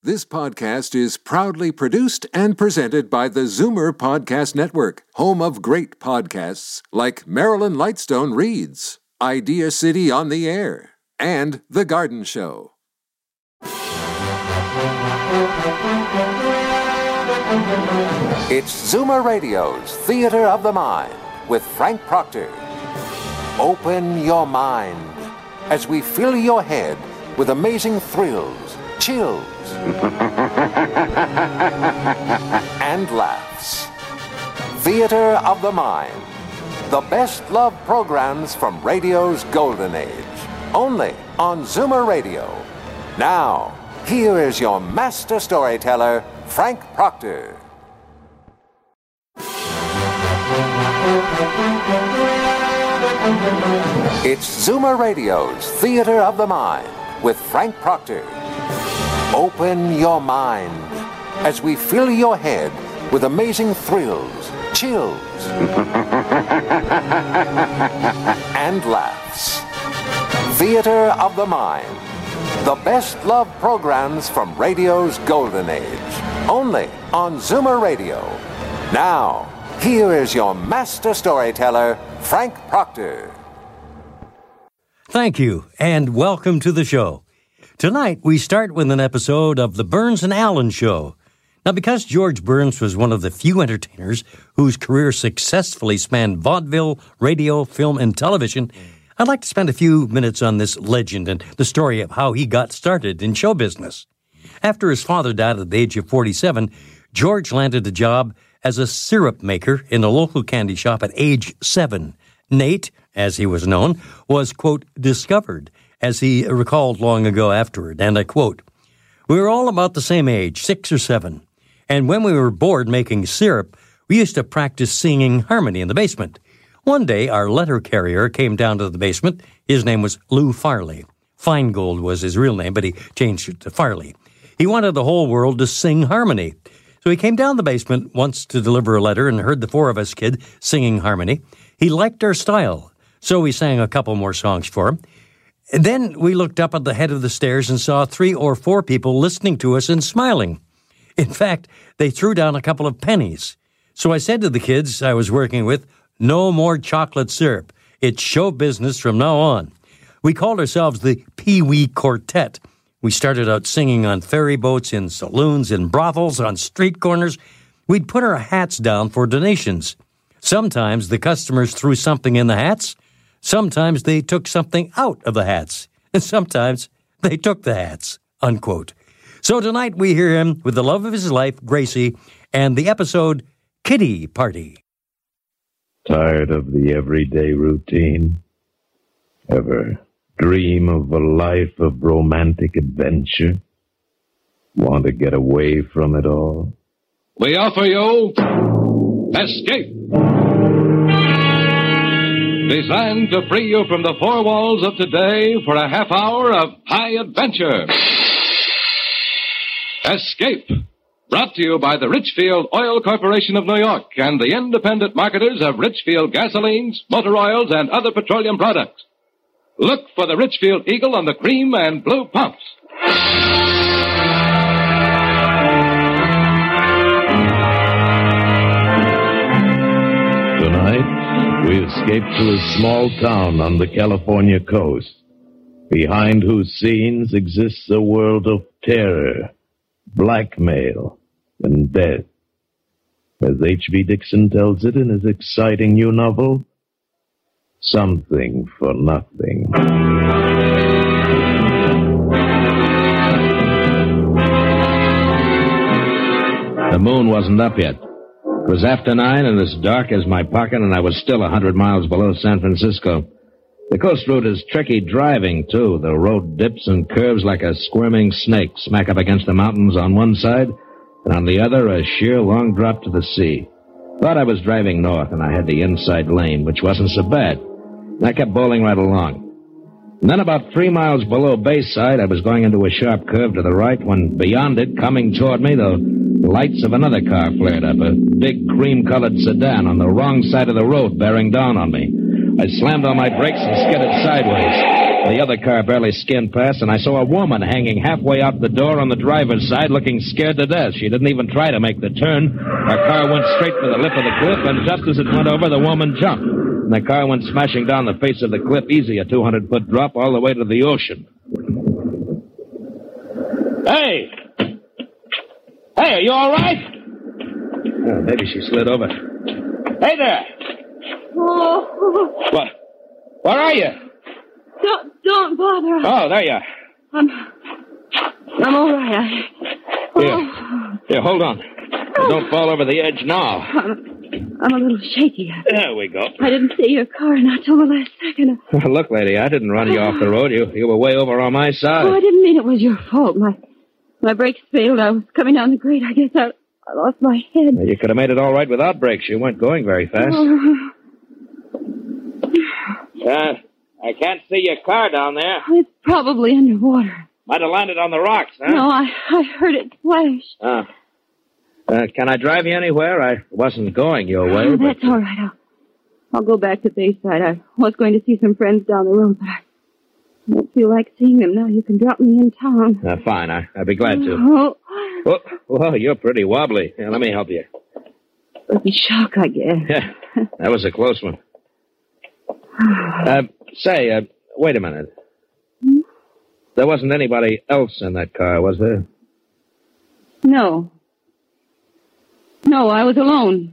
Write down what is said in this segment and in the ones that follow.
This podcast is proudly produced and presented by the Zoomer Podcast Network, home of great podcasts like Marilyn Lightstone Reads, Idea City on the Air, and The Garden Show. It's Zoomer Radio's Theater of the Mind with Frank Proctor. Open your mind as we fill your head with amazing thrills, chills, and laughs. Theater of the Mind. The best love programs from radio's golden age. Only on Zoomer Radio. Now, here is your master storyteller, Frank Proctor. It's Zoomer Radio's Theater of the Mind with Frank Proctor. Open your mind as we fill your head with amazing thrills, chills, and laughs. Theater of the Mind. The best love programs from radio's golden age. Only on Zoomer Radio. Now, here is your master storyteller, Frank Proctor. Thank you, and welcome to the show. Tonight, we start with an episode of The Burns and Allen Show. Now, because George Burns was one of the few entertainers whose career successfully spanned vaudeville, radio, film, and television, I'd like to spend a few minutes on this legend and the story of how he got started in show business. After his father died at the age of 47, George landed a job as a syrup maker in a local candy shop at age 7. Nate, as he was known, was, quote, discovered, as he recalled long ago afterward, and I quote, "We were all about the same age, 6 or 7, and when we were bored making syrup, we used to practice singing harmony in the basement. One day, our letter carrier came down to the basement. His name was Lou Farley. Feingold was his real name, but he changed it to Farley. He wanted the whole world to sing harmony. So he came down the basement once to deliver a letter and heard the 4 of us kids singing harmony. He liked our style, so we sang a couple more songs for him. And then we looked up at the head of the stairs and saw 3 or 4 people listening to us and smiling. In fact, they threw down a couple of pennies. So I said to the kids I was working with, 'No more chocolate syrup. It's show business from now on.' We called ourselves the Pee Wee Quartet. We started out singing on ferry boats, in saloons, in brothels, on street corners. We'd put our hats down for donations. Sometimes the customers threw something in the hats. Sometimes they took something out of the hats. And sometimes they took the hats," unquote. So tonight we hear him with the love of his life, Gracie, and the episode Kitty Party. Tired of the everyday routine? Ever dream of a life of romantic adventure? Want to get away from it all? We offer you Escape. Designed to free you from the 4 walls of today for a half hour of high adventure. Escape. Brought to you by the Richfield Oil Corporation of New York and the independent marketers of Richfield gasolines, motor oils, and other petroleum products. Look for the Richfield Eagle on the cream and blue pumps. Tonight, we escape to a small town on the California coast, behind whose scenes exists a world of terror, blackmail, and death. As H.B. Dixon tells it in his exciting new novel, Something for Nothing. The moon wasn't up yet. It was after 9 and as dark as my pocket, and I was still 100 miles below San Francisco. The coast route is tricky driving, too. The road dips and curves like a squirming snake, smack up against the mountains on one side, and on the other, a sheer long drop to the sea. Thought I was driving north, and I had the inside lane, which wasn't so bad. And I kept bowling right along. And then about 3 miles below Bayside, I was going into a sharp curve to the right when beyond it, coming toward me, the lights of another car flared up, a big cream-colored sedan on the wrong side of the road bearing down on me. I slammed on my brakes and skidded sideways. The other car barely skinned past, and I saw a woman hanging halfway out the door on the driver's side looking scared to death. She didn't even try to make the turn. Her car went straight for the lip of the cliff, and just as it went over, the woman jumped. And the car went smashing down the face of the cliff, easy, a 200-foot drop all the way to the ocean. Hey! Hey, are you all right? Oh, maybe she slid over. Hey there! Oh. What? Where are you? Don't bother. Oh, there you are. I'm all right. Here, hold on. Don't fall over the edge now. I'm a little shaky. There we go. I didn't see your car not till the last second. Look, lady, I didn't run you off the road. You were way over on my side. Oh, I didn't mean it was your fault. My brakes failed. I was coming down the grade. I guess I lost my head. Well, you could have made it all right without brakes. You weren't going very fast. I can't see your car down there. It's probably underwater. Might have landed on the rocks, huh? No, I heard it splash. Can I drive you anywhere? I wasn't going your way. Oh, that's all right. I'll go back to Bayside. I was going to see some friends down the road, but I won't feel like seeing them now. You can drop me in town. Fine. I'd be glad to. Oh. Well, you're pretty wobbly. Here, let me help you. It was a shock, I guess. Yeah, that was a close one. Say, wait a minute. Hmm? There wasn't anybody else in that car, was there? No. No, I was alone.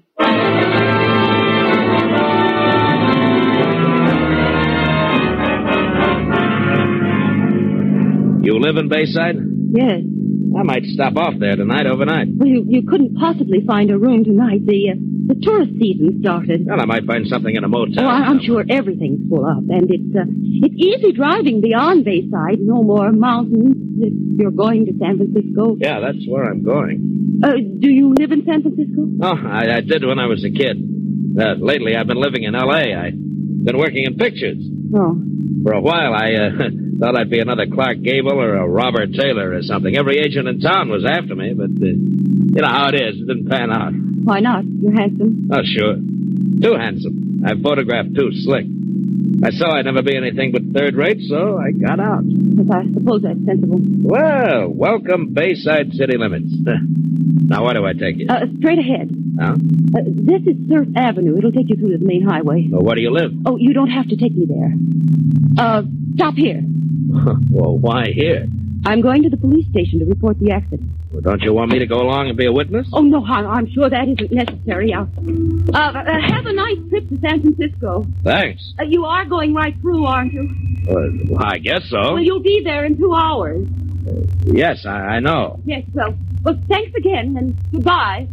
You live in Bayside? Yes. I might stop off there tonight, overnight. Well, you couldn't possibly find a room tonight. The tourist season started. Well, I might find something in a motel. Oh, I'm sure everything's full up, and it's easy driving beyond Bayside. No more mountains if you're going to San Francisco. Yeah, that's where I'm going. Do you live in San Francisco? Oh, I did when I was a kid. Lately, I've been living in L.A. I've been working in pictures. Oh. For a while, I thought I'd be another Clark Gable or a Robert Taylor or something. Every agent in town was after me, but you know how it is. It didn't pan out. Why not? You're handsome. Oh, sure. Too handsome. I photographed too slick. I saw I'd never be anything but third rate, so I got out. Yes, I suppose that's sensible. Well, welcome Bayside city limits. Now, where do I take you? Straight ahead. Huh? This is Surf Avenue. It'll take you through the main highway. Well, where do you live? Oh, you don't have to take me there. Stop here. Well, why here? I'm going to the police station to report the accident. Well, don't you want me to go along and be a witness? Oh, no, I'm sure that isn't necessary. Have a nice trip to San Francisco. Thanks. You are going right through, aren't you? Well, I guess so. Well, you'll be there in 2 hours. Yes, I know. Yes, well, thanks again, and goodbye.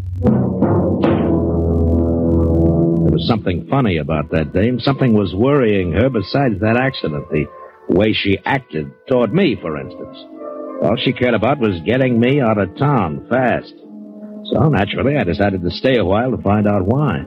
There was something funny about that dame. Something was worrying her besides that accident. The way she acted toward me, for instance. All she cared about was getting me out of town fast. So, naturally, I decided to stay a while to find out why.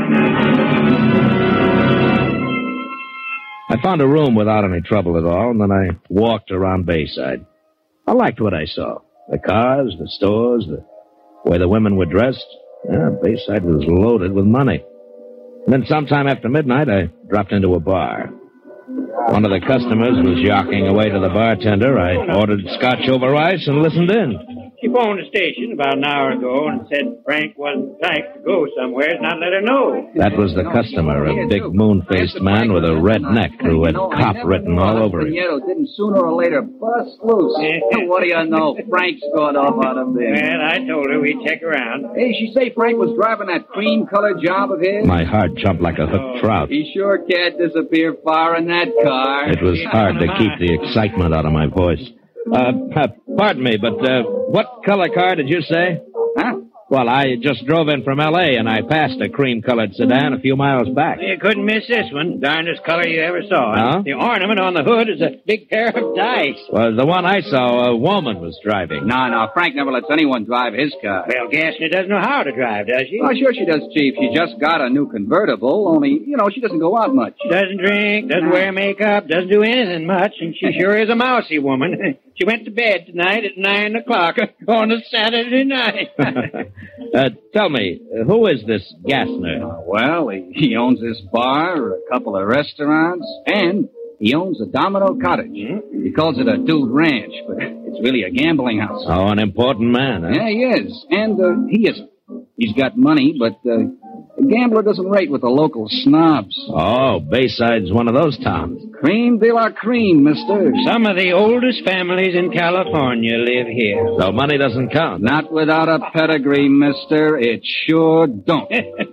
I found a room without any trouble at all, and then I walked around Bayside. I liked what I saw. The cars, the stores, the way the women were dressed. Yeah, Bayside was loaded with money. And then sometime after midnight, I dropped into a bar. One of the customers was yawking away to the bartender. I ordered scotch over ice and listened in. She phoned the station about an hour ago and said Frank wasn't typed to go somewhere, not let her know. That was the customer, a big moon-faced man with a red neck who had cop written all over him. Didn't sooner or later bust loose. What do you know? Frank's gone off out of there. Well, I told her we'd check around. Hey, she say Frank was driving that cream-colored job of his? My heart jumped like a hooked trout. He sure can't disappear far in that car. It was hard to keep the excitement out of my voice. Pardon me, but what color car did you say? Huh? Well, I just drove in from L.A. and I passed a cream-colored sedan a few miles back. You couldn't miss this one. Darndest color you ever saw. Huh? The ornament on the hood is a big pair of dice. Well, the one I saw, a woman was driving. No, Frank never lets anyone drive his car. Well, Gassner doesn't know how to drive, does she? Oh, sure she does, Chief. She just got a new convertible, only, she doesn't go out much. She doesn't drink, doesn't wear makeup, doesn't do anything much, and she sure is a mousy woman. She went to bed tonight at 9 o'clock on a Saturday night. Tell me, who is this Gassner? Well, he owns this bar, a couple of restaurants, and He owns a Domino Cottage. He calls it a dude ranch, but it's really a gambling house. Oh, an important man, huh? Yeah, he is. And he isn't. He's got money, but a gambler doesn't rate with the local snobs. Oh, Bayside's one of those towns. Cream de la cream, mister. Some of the oldest families in California live here. So money doesn't count. Not without a pedigree, mister. It sure don't.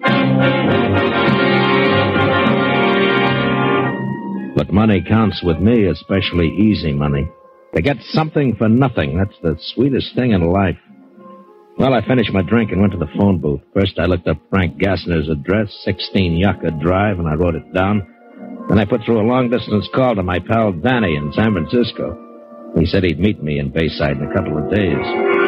But money counts with me, especially easy money. To get something for nothing, that's the sweetest thing in life. Well, I finished my drink and went to the phone booth. First, I looked up Frank Gassner's address, 16 Yucca Drive, and I wrote it down. Then I put through a long-distance call to my pal Danny in San Francisco. He said he'd meet me in Bayside in a couple of days.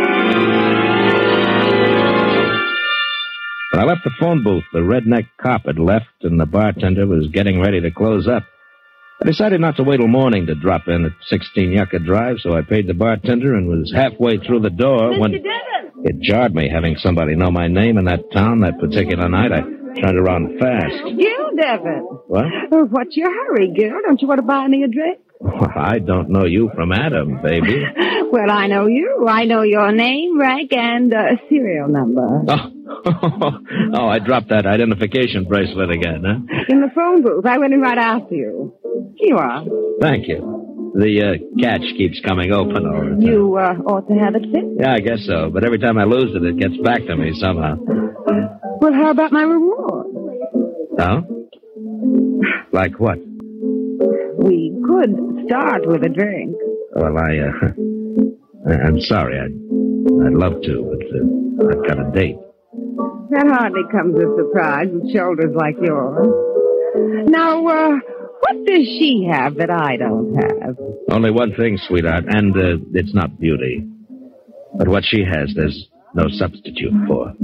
When I left the phone booth, the redneck cop had left, and the bartender was getting ready to close up. I decided not to wait till morning to drop in at 16 Yucca Drive, so I paid the bartender and was halfway through the door when... Mr. Devon! It jarred me having somebody know my name in that town that particular night. I turned around fast. Gil Devon. What? Oh, what's your hurry, Gil? Don't you want to buy me a drink? Well, I don't know you from Adam, baby. Well, I know you. I know your name, rank, and serial number. Oh, I dropped that identification bracelet again, huh? In the phone booth. I went in right after you. Here you are. Thank you. The catch keeps coming open all the time. You ought to have it fixed. Yeah, I guess so. But every time I lose it, it gets back to me somehow. Well, how about my reward? Oh? Like what? We could start with a drink. Well, I'm sorry. I'd love to, but I've got a date. That hardly comes as a surprise with shoulders like yours. Now, what does she have that I don't have? Only one thing, sweetheart, and it's not beauty. But what she has, there's no substitute for.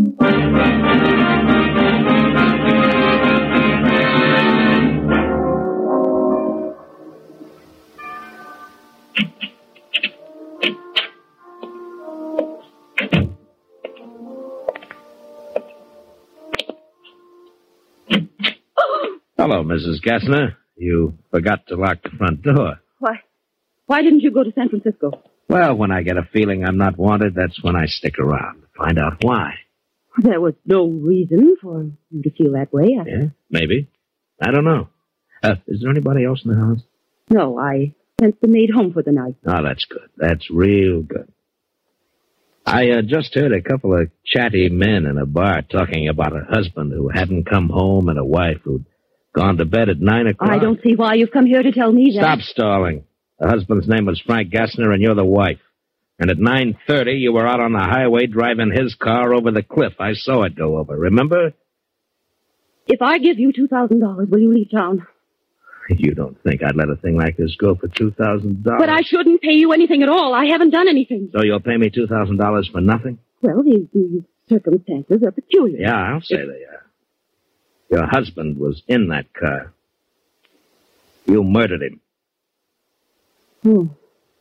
Hello, Mrs. Gassner. You forgot to lock the front door. Why didn't you go to San Francisco? Well, when I get a feeling I'm not wanted, that's when I stick around to find out why. There was no reason for you to feel that way. Yeah, maybe. I don't know. Is there anybody else in the house? No, I sent the maid home for the night. Oh, that's good. That's real good. I just heard a couple of chatty men in a bar talking about a husband who hadn't come home and a wife who'd gone to bed at 9 o'clock. I don't see why you've come here to tell me that. Stop stalling. The husband's name was Frank Gassner, and you're the wife. And at 9:30, you were out on the highway driving his car over the cliff. I saw it go over. Remember? If I give you $2,000, will you leave town? You don't think I'd let a thing like this go for $2,000? But I shouldn't pay you anything at all. I haven't done anything. So you'll pay me $2,000 for nothing? Well, the circumstances are peculiar. Yeah, I'll say they are. Your husband was in that car. You murdered him. Oh.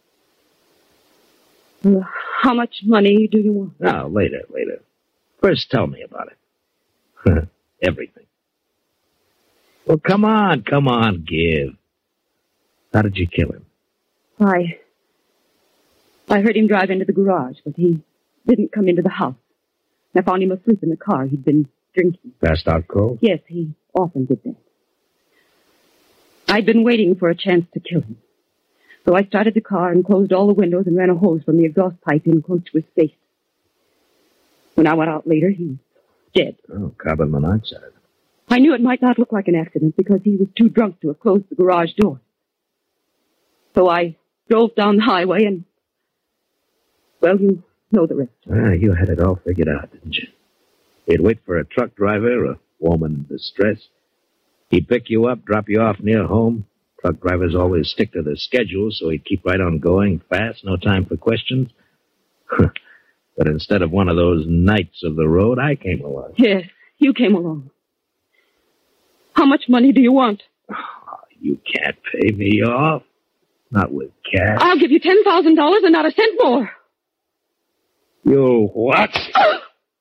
Well, how much money do you want? No, later. First, tell me about it. Everything. Well, come on, give. How did you kill him? I heard him drive into the garage, but he didn't come into the house. I found him asleep in the car. He'd been drinking. Passed out cold? Yes, he often did that. I'd been waiting for a chance to kill him. So I started the car and closed all the windows and ran a hose from the exhaust pipe in close to his face. When I went out later, he was dead. Oh, carbon monoxide. I knew it might not look like an accident because he was too drunk to have closed the garage door. So I drove down the highway and, well, you know the rest. You had it all figured out, didn't you? You'd wait for a truck driver, a woman in distress. He'd pick you up, drop you off near home. Truck drivers always stick to their schedule, so he'd keep right on going, fast, no time for questions. But instead of one of those knights of the road, I came along. Yes, you came along. How much money do you want? Oh, you can't pay me off. Not with cash. I'll give you $10,000 and not a cent more. You what?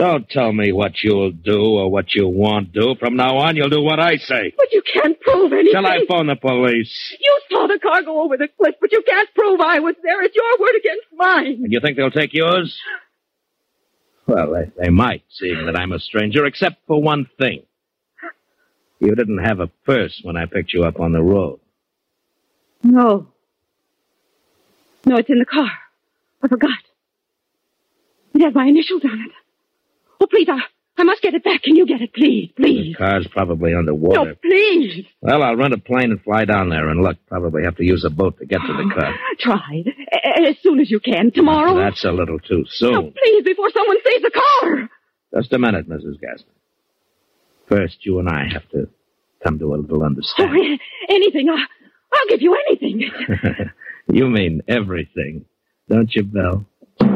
Don't tell me what you'll do or what you won't do. From now on, you'll do what I say. But you can't prove anything. Shall I phone the police? You saw the car go over the cliff, but you can't prove I was there. It's your word against mine. And you think they'll take yours? Well, they might, seeing that I'm a stranger, except for one thing. You didn't have a purse when I picked you up on the road. No. No, it's in the car. I forgot. It has my initials on it. Oh, please, I must get it back. Can you get it, please, please? The car's probably underwater. No, please. Well, I'll rent a plane and fly down there and look. Probably have to use a boat to get to the car. Try. As soon as you can. Tomorrow. That's a little too soon. No, please, before someone sees the car. Just a minute, Mrs. Gassner. First, you and I have to come to a little understanding. Oh, anything. I'll give you anything. You mean everything, don't you, Belle?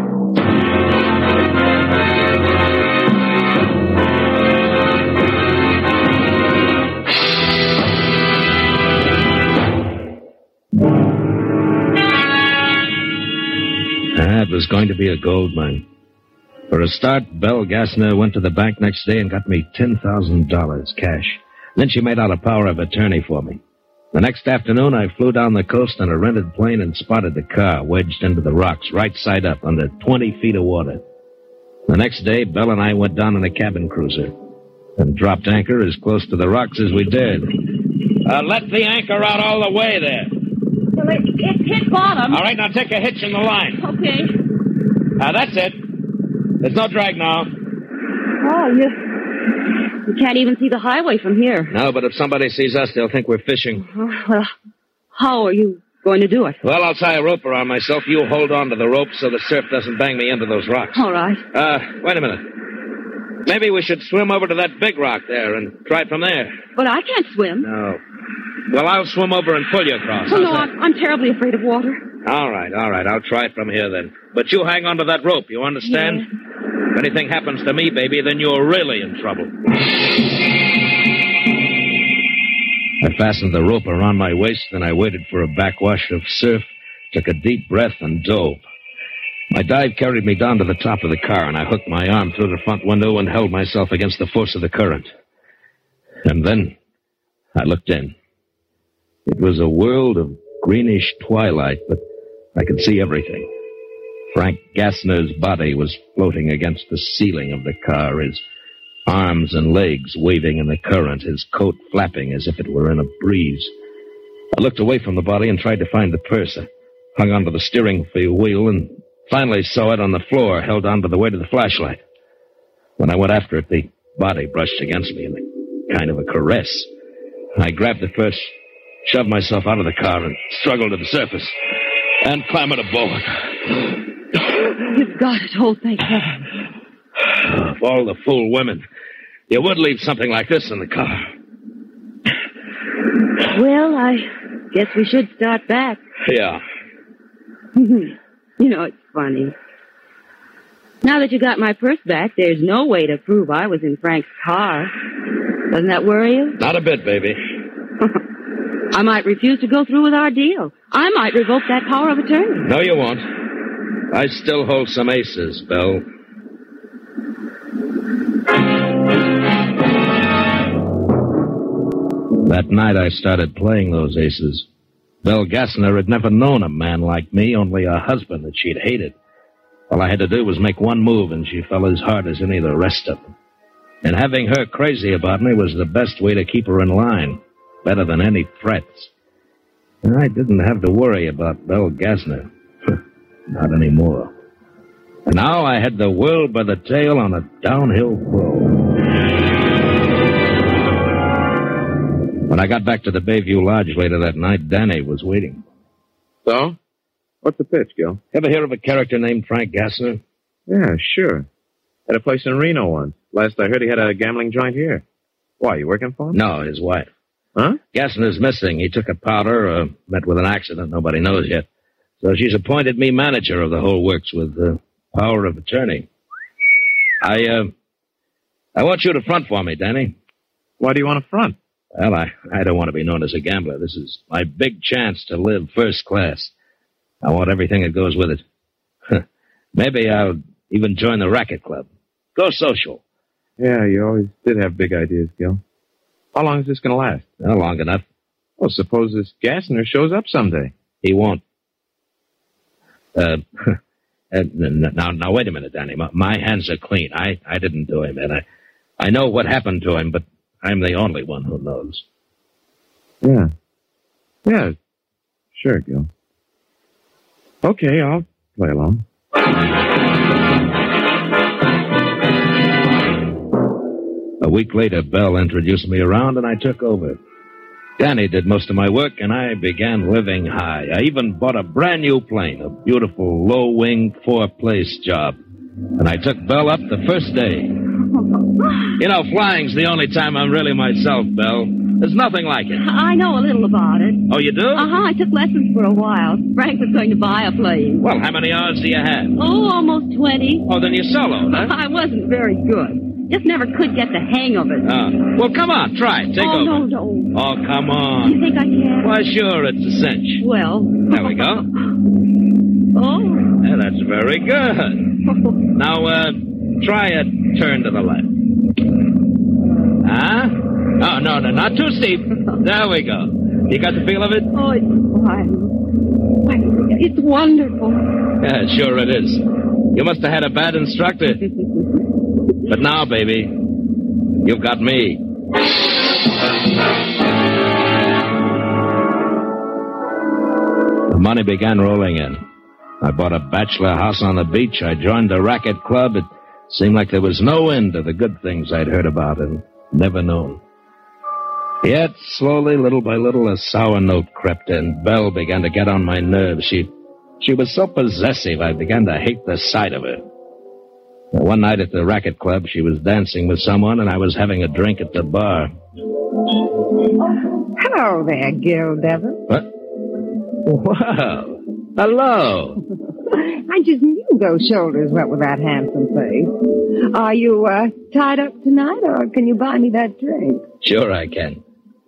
It was going to be a gold mine. For a start, Belle Gassner went to the bank next day and got me $10,000 cash. Then she made out a power of attorney for me. The next afternoon, I flew down the coast on a rented plane and spotted the car wedged into the rocks, right side up, under 20 feet of water. The next day, Belle and I went down in a cabin cruiser and dropped anchor as close to the rocks as we dared. Let the anchor out all the way there. Well, it's hit bottom. All right, now take a hitch in the line. Okay. That's it. There's no drag now. Oh, you can't even see the highway from here. No, but if somebody sees us, they'll think we're fishing. Well, how are you going to do it? Well, I'll tie a rope around myself. You hold on to the rope so the surf doesn't bang me into those rocks. All right. Wait a minute. Maybe we should swim over to that big rock there and try it from there. But I can't swim. No. Well, I'll swim over and pull you across. Oh, no, I'm terribly afraid of water. All right. I'll try it from here then. But you hang on to that rope, you understand? Yeah. If anything happens to me, baby, then you're really in trouble. I fastened the rope around my waist, then I waited for a backwash of surf, took a deep breath, and dove. My dive carried me down to the top of the car, and I hooked my arm through the front window and held myself against the force of the current. And then I looked in. It was a world of greenish twilight, but I could see everything. Frank Gassner's body was floating against the ceiling of the car, his arms and legs waving in the current, his coat flapping as if it were in a breeze. I looked away from the body and tried to find the purse. I hung onto the steering wheel and finally saw it on the floor, held onto the weight of the flashlight. When I went after it, the body brushed against me in a kind of a caress. I grabbed the purse, shoved myself out of the car, and struggled to the surface, and clambered aboard. You've got it. Oh, thank heaven. Of all the fool women, you would leave something like this in the car. Well, I guess we should start back. Yeah. You know, it's funny. Now that you got my purse back, there's no way to prove I was in Frank's car. Doesn't that worry you? Not a bit, baby. I might refuse to go through with our deal. I might revoke that power of attorney. No, you won't. I still hold some aces, Belle. That night I started playing those aces. Belle Gassner had never known a man like me, only a husband that she'd hated. All I had to do was make one move, and she fell as hard as any of the rest of them. And having her crazy about me was the best way to keep her in line, better than any threats. And I didn't have to worry about Belle Gassner. Not anymore. And now I had the world by the tail on a downhill flow. When I got back to the Bayview Lodge later that night, Danny was waiting. So? What's the pitch, Gil? Ever hear of a character named Frank Gassner? Yeah, sure. Had a place in Reno once. Last I heard, he had a gambling joint here. Why, you working for him? No, his wife. Huh? Gassner's missing. He took a powder, met with an accident. Nobody knows yet. So she's appointed me manager of the whole works with power of attorney. I want you to front for me, Danny. Why do you want to front? Well, I don't want to be known as a gambler. This is my big chance to live first class. I want everything that goes with it. Maybe I'll even join the racket club. Go social. Yeah, you always did have big ideas, Gil. How long is this going to last? Well, long enough. Well, suppose this Gassner shows up someday. He won't. Now, wait a minute, Danny. My hands are clean. I didn't do him, and I know what happened to him, but I'm the only one who knows. Yeah. Yeah. Sure, Gil. Okay, I'll play along. A week later, Belle introduced me around, and I took over. Danny did most of my work, and I began living high. I even bought a brand new plane, a beautiful low-wing 4-place job. And I took Belle up the first day. You know, flying's the only time I'm really myself, Belle. There's nothing like it. I know a little about it. Oh, you do? I took lessons for a while. Frank was going to buy a plane. Well, how many hours do you have? Oh, almost 20. Oh, then you're soloed, huh? I wasn't very good. Just never could get the hang of it. Well, come on, try it. Take over. No. Oh, come on. You think I can? Why, sure, it's a cinch. Well. There we go. Oh. Yeah, that's very good. Now, try a turn to the left. Huh? Oh, no, not too steep. There we go. You got the feel of it? Oh, it's fine. It's wonderful. Yeah, sure it is. You must have had a bad instructor. But now, baby, you've got me. The money began rolling in. I bought a bachelor house on the beach. I joined a racket club. It seemed like there was no end to the good things I'd heard about and never known. Yet, slowly, little by little, a sour note crept in. Belle began to get on my nerves. She was so possessive, I began to hate the sight of her. One night at the racket club, she was dancing with someone, and I was having a drink at the bar. Hello there, Gil Devon. What? Wow. Hello. I just knew those shoulders went with that handsome face. Are you tied up tonight, or can you buy me that drink? Sure I can.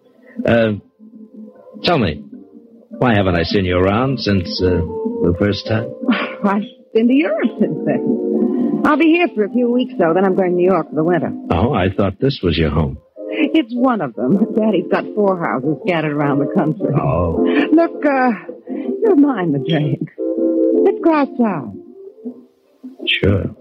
Tell me, why haven't I seen you around since the first time? I've been to Europe since then. I'll be here for a few weeks, though. Then I'm going to New York for the winter. Oh, I thought this was your home. It's one of them. Daddy's got 4 houses scattered around the country. Oh. Look, you'll mind the drink. Let's go outside. Sure.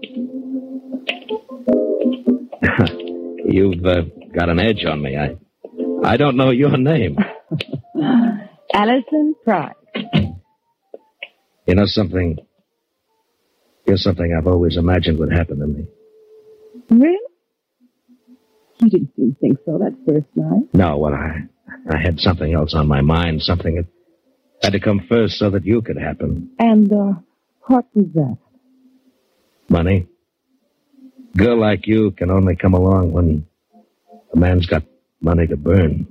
You've got an edge on me. I don't know your name. Allison Price. You know something? Here's something I've always imagined would happen to me. Really? You didn't seem to think so that first night. No, well, I had something else on my mind, something that had to come first so that you could happen. And, what was that? Money. A girl like you can only come along when a man's got money to burn.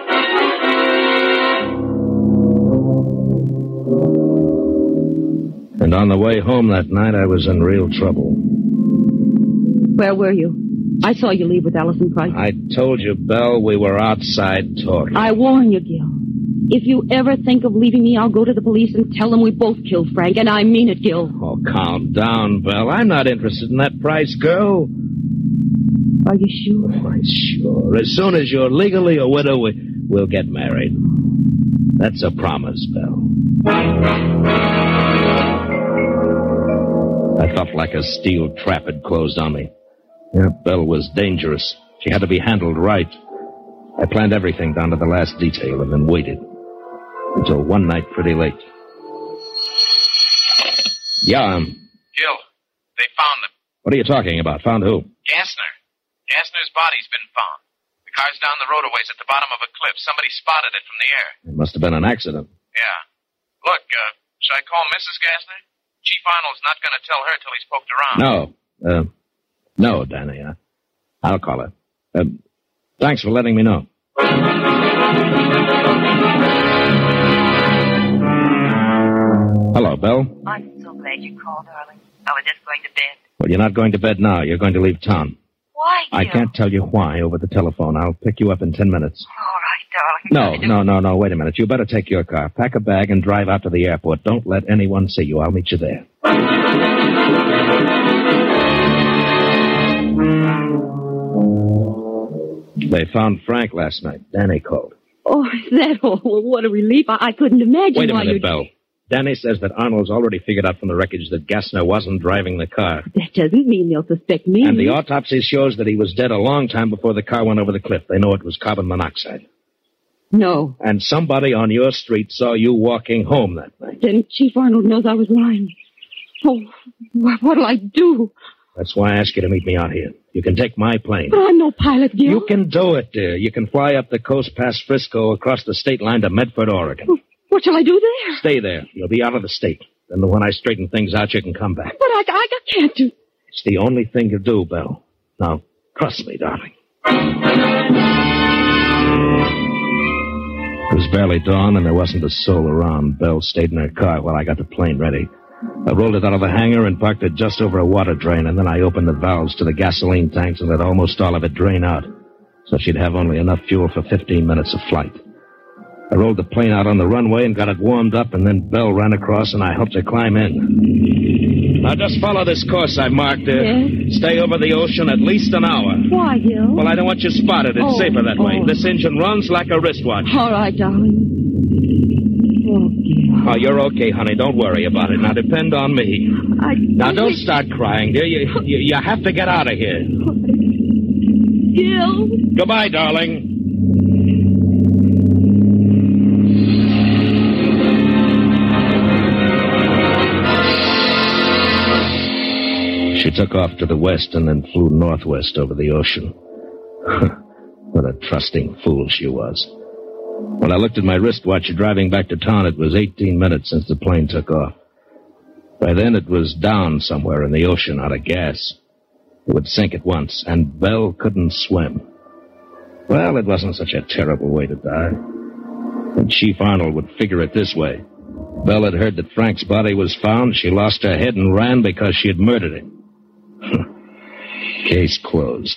And on the way home that night, I was in real trouble. Where were you? I saw you leave with Allison Price. I told you, Belle, we were outside talking. I warn you, Gil. If you ever think of leaving me, I'll go to the police and tell them we both killed Frank, and I mean it, Gil. Oh, calm down, Belle. I'm not interested in that Price girl. Are you sure? Oh, sure. As soon as you're legally a widow, we'll get married. That's a promise, Belle. I felt like a steel trap had closed on me. Yeah, Belle was dangerous. She had to be handled right. I planned everything down to the last detail and then waited. Until one night pretty late. Yeah, Gil, they found him. What are you talking about? Found who? Gassner. Gassner's body's been found. The car's down the road a ways at the bottom of a cliff. Somebody spotted it from the air. It must have been an accident. Yeah. Look, should I call Mrs. Gassner? Chief Arnold's not going to tell her till he's poked around. No, Danny. I'll call her. Thanks for letting me know. Hello, Belle. I'm so glad you called, darling. I was just going to bed. Well, you're not going to bed now. You're going to leave town. Why, Gil? I can't tell you why over the telephone. I'll pick you up in 10 minutes. All right, darling. No. Wait a minute. You better take your car. Pack a bag and drive out to the airport. Don't let anyone see you. I'll meet you there. They found Frank last night. Danny called. Oh, is that all? Well, what a relief. I couldn't imagine Wait a why minute, Belle. Danny says that Arnold's already figured out from the wreckage that Gassner wasn't driving the car. That doesn't mean they'll suspect me. And the autopsy shows that he was dead a long time before the car went over the cliff. They know it was carbon monoxide. No. And somebody on your street saw you walking home that night. Then Chief Arnold knows I was lying. Oh, what'll I do? That's why I asked you to meet me out here. You can take my plane. But I'm no pilot, Gil. You can do it, dear. You can fly up the coast past Frisco across the state line to Medford, Oregon. What shall I do there? Stay there. You'll be out of the state. Then when I straighten things out, you can come back. But I can't do... It's the only thing to do, Belle. Now, trust me, darling. It was barely dawn, and there wasn't a soul around. Belle stayed in her car while I got the plane ready. I rolled it out of the hangar and parked it just over a water drain, and then I opened the valves to the gasoline tanks and let almost all of it drain out, so she'd have only enough fuel for 15 minutes of flight. I rolled the plane out on the runway and got it warmed up, and then Belle ran across, and I helped her climb in. Now, just follow this course I marked there. Yes? Stay over the ocean at least an hour. Why, Gil? Well, I don't want you spotted. It's safer that way. This engine runs like a wristwatch. All right, darling. Oh, you're okay, honey. Don't worry about it. Now, depend on me. Now, don't start crying, dear. You have to get out of here. Gil? Goodbye, darling. She took off to the west and then flew northwest over the ocean. What a trusting fool she was. When I looked at my wristwatch driving back to town, it was 18 minutes since the plane took off. By then, it was down somewhere in the ocean out of gas. It would sink at once, and Belle couldn't swim. Well, it wasn't such a terrible way to die. And Chief Arnold would figure it this way. Belle had heard that Frank's body was found. She lost her head and ran because she had murdered him. Case closed.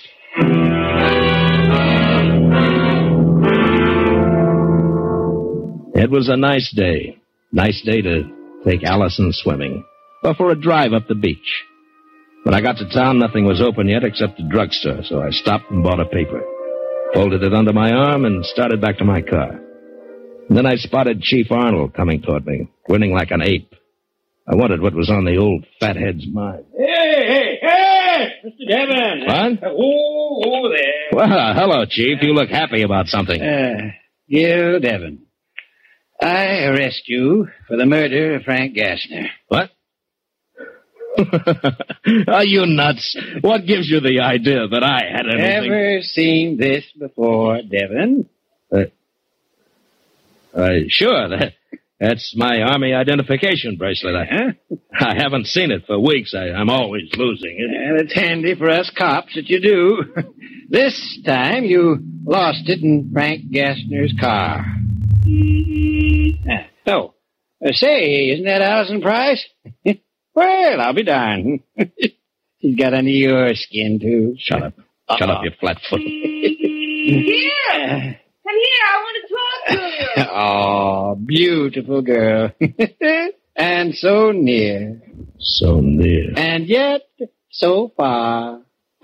It was a nice day. Nice day to take Allison swimming. Or for a drive up the beach. When I got to town, nothing was open yet except the drugstore, so I stopped and bought a paper. Folded it under my arm and started back to my car. And then I spotted Chief Arnold coming toward me, grinning like an ape. I wondered what was on the old fathead's mind. Hey, Mr. Devon. What? Oh, there. Well, hello, Chief. You look happy about something. Gil Devon. I arrest you for the murder of Frank Gassner. What? Are you nuts? What gives you the idea that I had anything? Ever seen this before, Devon? Sure. That's my Army identification bracelet. I haven't seen it for weeks. I'm always losing it. And it's handy for us cops that you do. This time you lost it in Frank Gassner's car. Oh, say, isn't that Allison Price? Well, I'll be darned. She's got under your skin, too. Shut up. Shut up, you flat-foot. Here! Come here, I want to talk to you. Oh, beautiful girl. And so near. So near. And yet so far.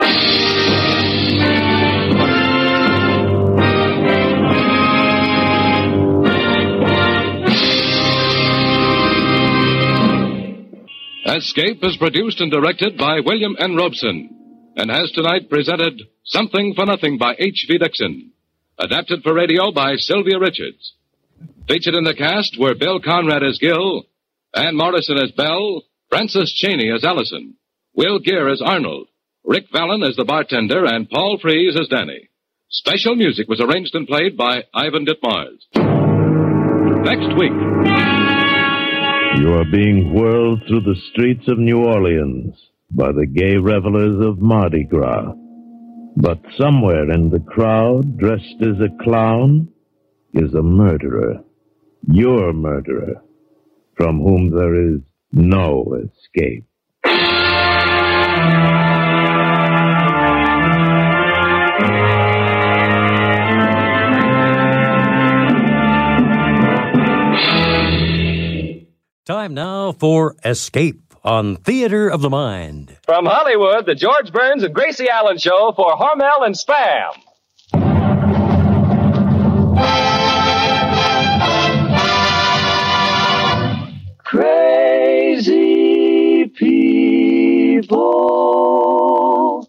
Escape is produced and directed by William N. Robson and has tonight presented Something for Nothing by H.V. Dixon. Adapted for radio by Sylvia Richards. Featured in the cast were Bill Conrad as Gil, Ann Morrison as Belle, Frances Cheney as Allison, Will Gear as Arnold, Rick Vallon as the bartender, and Paul Frees as Danny. Special music was arranged and played by Ivan Ditmars. Next week. You are being whirled through the streets of New Orleans by the gay revelers of Mardi Gras. But somewhere in the crowd, dressed as a clown, is a murderer. Your murderer, from whom there is no escape. Time now for Escape on Theater of the Mind. From Hollywood, the George Burns and Gracie Allen Show for Hormel and Spam. people.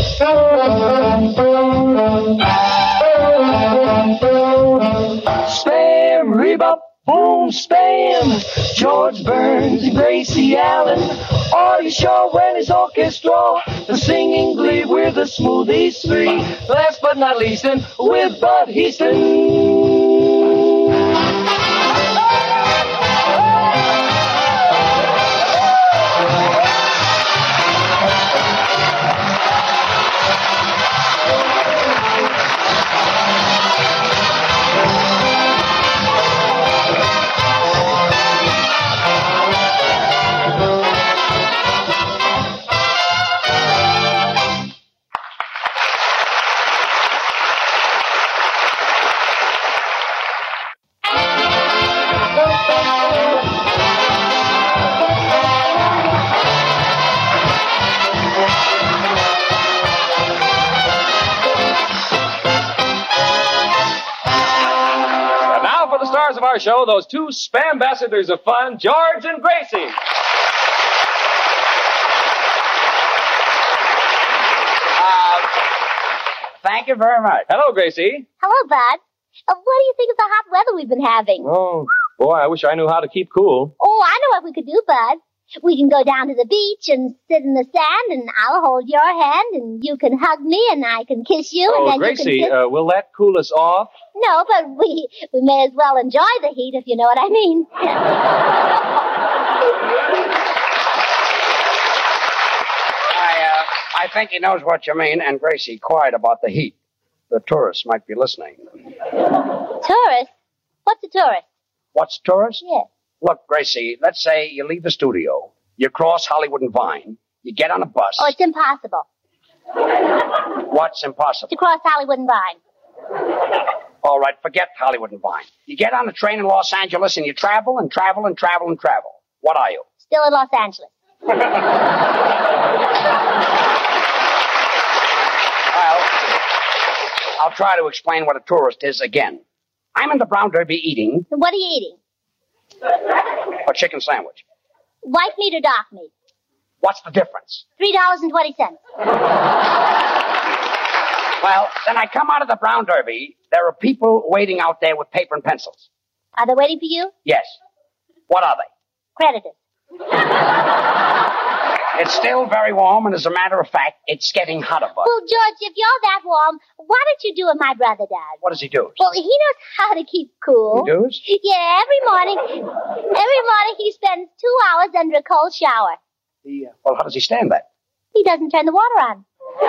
Spam, rebop, boom, spam. George Burns and Gracie Allen. Are you sure when his orchestra? The singing glee with the smoothies three. Last but not least, and with Bud Heaston. Of our show, those two spam-ambassadors of fun, George and Gracie. Thank you very much. Hello, Gracie. Hello, Bud. What do you think of the hot weather we've been having? Oh, boy, I wish I knew how to keep cool. Oh, I know what we could do, Bud. We can go down to the beach and sit in the sand, and I'll hold your hand, and you can hug me, and I can kiss you, and then Gracie, you can kiss... will that cool us off? No, but we may as well enjoy the heat, if you know what I mean. I think he knows what you mean, and Gracie, quiet about the heat. The tourists might be listening. Tourist? What's a tourist? What's a tourist? Yeah. Look, Gracie, let's say you leave the studio, you cross Hollywood and Vine, you get on a bus. Oh, it's impossible. What's impossible? To cross Hollywood and Vine. All right, forget Hollywood and Vine. You get on a train in Los Angeles and you travel and travel and travel and travel. What are you? Still in Los Angeles. Well, I'll try to explain what a tourist is again. I'm in the Brown Derby eating. What are you eating? A chicken sandwich. White meat or dark meat? What's the difference? $3.20. Well, then I come out of the Brown Derby. There are people waiting out there with paper and pencils. Are they waiting for you? Yes. What are they? Creditors. It's still very warm, and as a matter of fact, it's getting hotter, Bud. Well, George, if you're that warm, why don't you do what my brother does? What does he do? Well, he knows how to keep cool. He does? Yeah, every morning he spends 2 hours under a cold shower. Well, how does he stand that? He doesn't turn the water on.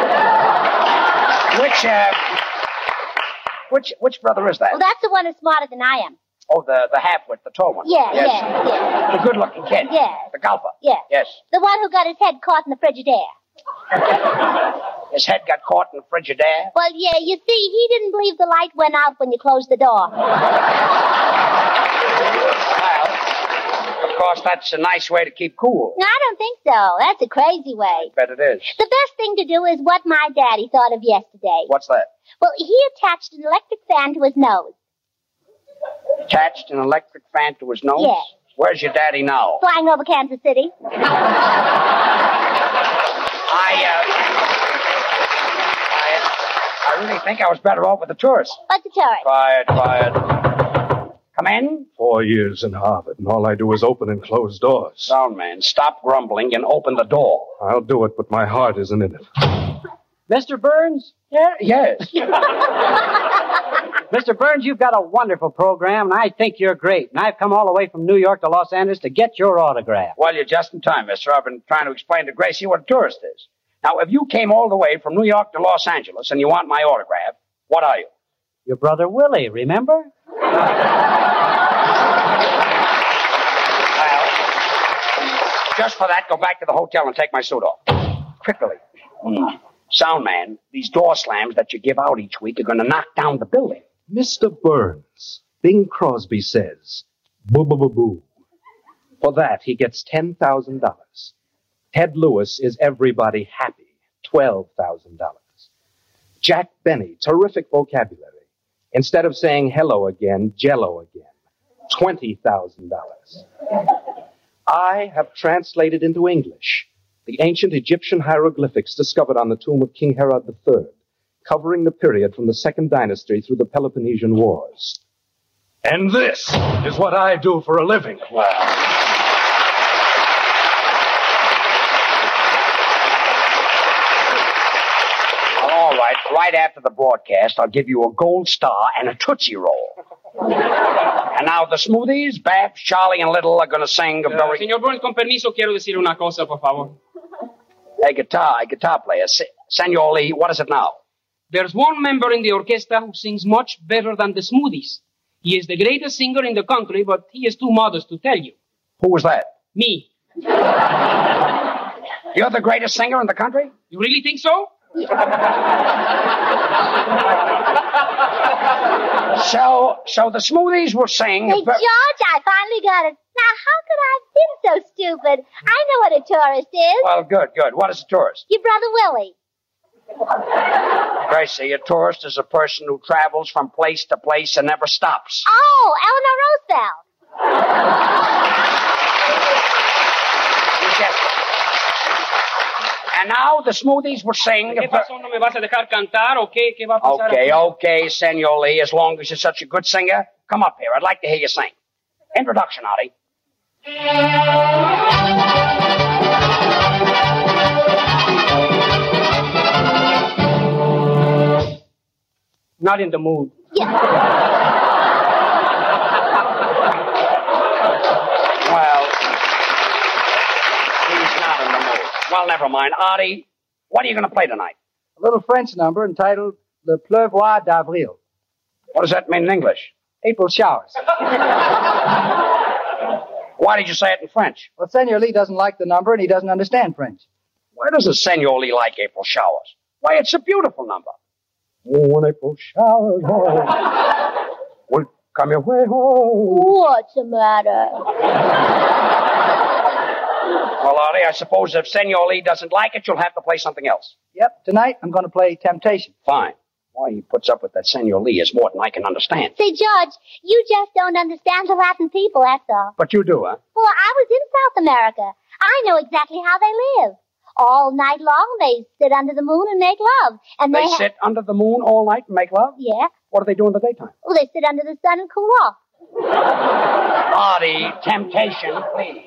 Which brother is that? Well, that's the one who's smarter than I am. Oh, the half-wit, the tall one. Yeah, yes. yeah. The good-looking kid. Yeah. The golfer. Yeah. Yes. The one who got his head caught in the Frigidaire. His head got caught in the Frigidaire? Well, yeah, you see, he didn't believe the light went out when you closed the door. Well, of course, that's a nice way to keep cool. No, I don't think so. That's a crazy way. I bet it is. The best thing to do is what my daddy thought of yesterday. What's that? Well, he attached an electric fan to his nose. Attached an electric fan to his nose? Yes. Where's your daddy now? Flying over Kansas City. I really think I was better off with the tourist. What's the tourist? Quiet. Come in. 4 years in Harvard, and all I do is open and close doors. Down, man. Stop grumbling and open the door. I'll do it, but my heart isn't in it. Mr. Burns? Yes. Mr. Burns, you've got a wonderful program, and I think you're great. And I've come all the way from New York to Los Angeles to get your autograph. Well, you're just in time, mister. I've been trying to explain to Gracie what a tourist is. Now, if you came all the way from New York to Los Angeles and you want my autograph, what are you? Your brother Willie, remember? Well, just for that, go back to the hotel and take my suit off. Quickly. Sound man, these door slams that you give out each week are going to knock down the building. Mr. Burns, Bing Crosby says, boo-boo-boo-boo. For that, he gets $10,000. Ted Lewis is everybody happy, $12,000. Jack Benny, terrific vocabulary. Instead of saying hello again, jello again, $20,000. I have translated into English the ancient Egyptian hieroglyphics discovered on the tomb of King Herod III, covering the period from the Second Dynasty through the Peloponnesian Wars. And this is what I do for a living. Wow. All right, right after the broadcast, I'll give you a gold star and a Tootsie Roll. And now the Smoothies, Babs, Charlie, and Little are going to sing a very... Señor Burns, con permiso, quiero decir una cosa, por favor. Hey, guitar player. Senor Lee, what is it now? There's one member in the orchestra who sings much better than the Smoothies. He is the greatest singer in the country, but he is too modest to tell you. Who was that? Me. You're the greatest singer in the country? You really think so? So the Smoothies will sing... Hey, George, I finally got it. Now, how could I have been so stupid? I know what a tourist is. Well, good. What is a tourist? Your brother Willie. Gracie, a tourist is a person who travels from place to place and never stops. Oh, Eleanor Roosevelt. Yes. And now the Smoothies will sing... ¿Qué pasó? ¿No me vas a dejar cantar o qué? ¿Qué va a pasar? Okay, Senor Lee, as long as you're such a good singer, come up here. I'd like to hear you sing. Introduction, Artie. Not in the mood. Yeah. Well, he's not in the mood. Well, never mind. Artie, what are you going to play tonight? A little French number entitled Le Pleuvoir d'Avril. What does that mean in English? April showers. Why did you say it in French? Well, Senor Lee doesn't like the number and he doesn't understand French. Why doesn't Senor Lee like April showers? Why, it's a beautiful number. Oh, April showers will come your way home. What's the matter? Well, Artie, I suppose if Senor Lee doesn't like it, you'll have to play something else. Yep, tonight I'm going to play Temptation. Fine. Why he puts up with that Senor Lee is more than I can understand. Say, George, you just don't understand the Latin people, that's all. But you do, huh? Well, I was in South America. I know exactly how they live. All night long, they sit under the moon and make love. And they sit under the moon all night and make love? Yeah. What do they do in the daytime? Well, they sit under the sun and cool off. Artie, Temptation, please.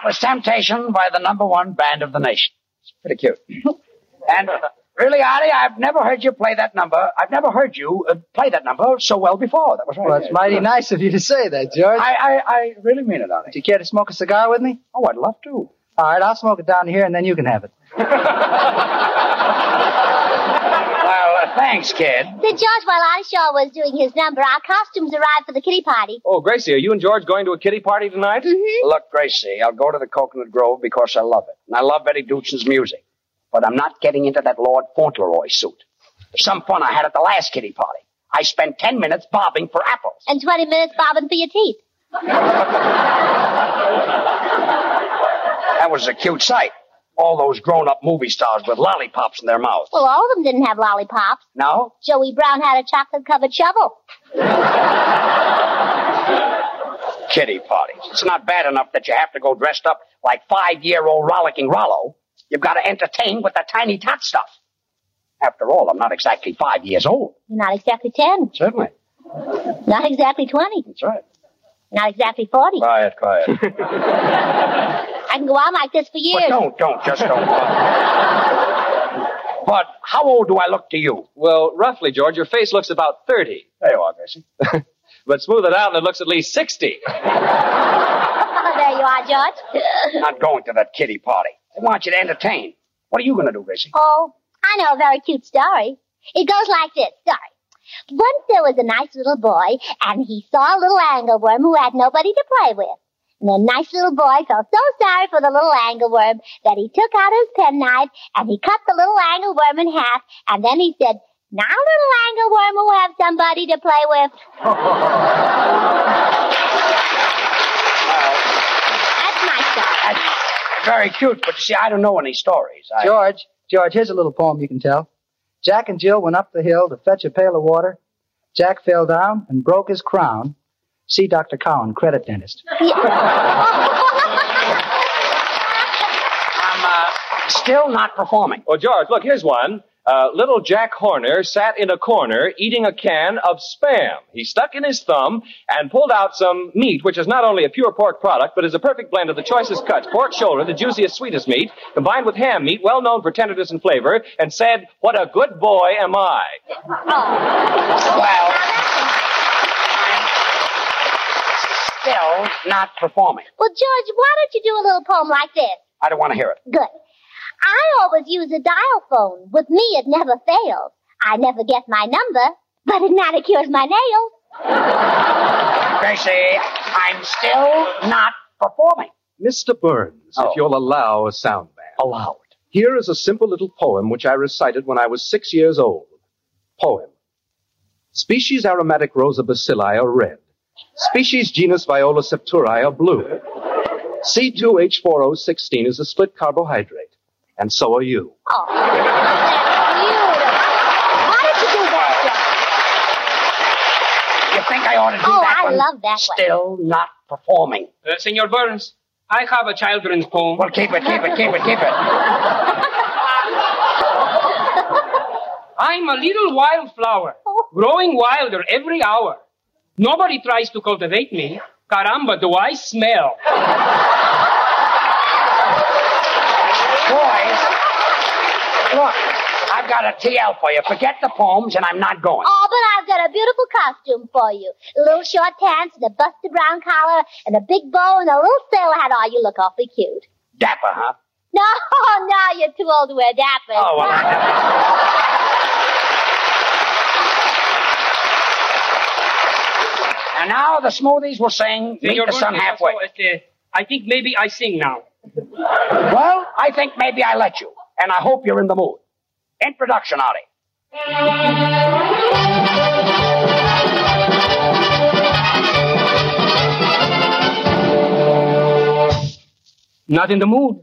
was Temptation by the #1 band of the nation. It's pretty cute. And really, Artie, I've never heard you play that number. I've never heard you play that number so well before. That was right. Well, it's mighty nice of you to say that, George. I really mean it, Artie. Do you care to smoke a cigar with me? Oh, I'd love to. All right, I'll smoke it down here, and then you can have it. Well, thanks, kid. Said George, while Artie Shaw was doing his number, our costumes arrived for the kitty party. Oh, Gracie, are you and George going to a kitty party tonight? Mm-hmm. Look, Gracie, I'll go to the Coconut Grove because I love it. And I love Eddie Duchin's music. But I'm not getting into that Lord Fauntleroy suit. There's some fun I had at the last kitty party. I spent 10 minutes bobbing for apples. And 20 minutes bobbing for your teeth. That was a cute sight. All those grown-up movie stars with lollipops in their mouths. Well, all of them didn't have lollipops. No? Joey Brown had a chocolate-covered shovel. Kitty parties. It's not bad enough that you have to go dressed up like 5-year-old Rollicking Rollo. You've got to entertain with the tiny tot stuff. After all, I'm not exactly 5 years old. You're not exactly 10. Certainly. Not exactly 20. That's right. Not exactly 40. Quiet. I can go on like this for years. But just don't. But how old do I look to you? Well, roughly, George, your face looks about 30. There you are, Gracie. But smooth it out and it looks at least 60. Oh, there you are, George. Not going to that kitty party. They want you to entertain. What are you going to do, Gracie? Oh, I know a very cute story. It goes like this. Sorry. Once there was a nice little boy, and he saw a little angleworm who had nobody to play with. And the nice little boy felt so sorry for the little angleworm that he took out his penknife and he cut the little angleworm in half, and then he said, "Now, little angleworm will have somebody to play with." That's my story. That's very cute, but you see, I don't know any stories. George, here's a little poem you can tell. Jack and Jill went up the hill to fetch a pail of water. Jack fell down and broke his crown. See Dr. Cowan, credit dentist. I'm still not performing. Oh, George, look, here's one. Little Jack Horner sat in a corner eating a can of Spam. He stuck in his thumb and pulled out some meat, which is not only a pure pork product, but is a perfect blend of the choicest cuts, pork shoulder, the juiciest, sweetest meat, combined with ham meat, well known for tenderness and flavor, and said, "What a good boy am I." Well, I'm still not performing. Well, George, why don't you do a little poem like this? I don't want to hear it. Good. I always use a dial phone. With me, it never fails. I never get my number, but it manicures my nails. Gracie, I'm still not performing. Mr. Burns, if you'll allow a sound man. Allow it. Here is a simple little poem which I recited when I was 6 years old. Poem. Species aromatic Rosa bacilli are red. Species genus Viola septuri are blue. C2H4O16 is a split carbohydrate. And so are you. Oh, that's beautiful. Why did you do that, You think I ought to do that I one? love that one. Still not performing. Senor Burns, I have a children's poem. Well, keep it. I'm a little wildflower, growing wilder every hour. Nobody tries to cultivate me. Caramba, do I smell. Boys, look, I've got a TL for you. Forget the poems, and I'm not going. Oh, but I've got a beautiful costume for you. Little short pants and a busted brown collar and a big bow and a little sailor hat. Oh, you look awfully cute. Dapper, huh? No, you're too old to wear dapper. Oh, well, And now the Smoothies will sing Meet Senor the Sun Burns, Halfway. also, I think maybe I sing now. Well, I think maybe I let you, and I hope you're in the mood. Introduction, Artie. Not in the mood.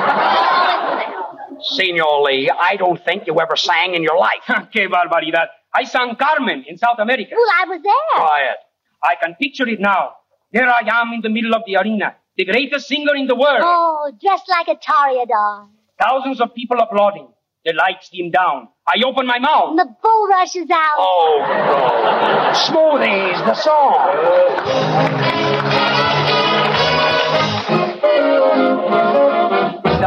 Senor Lee, I don't think you ever sang in your life. Que barbaridad. I sang Carmen in South America. Well, I was there. Quiet. I can picture it now. There I am in the middle of the arena, the greatest singer in the world. Oh, dressed like a toreador. Thousands of people applauding. The lights dim down. I open my mouth. And the bull rushes out. Oh, Smoothies, the song.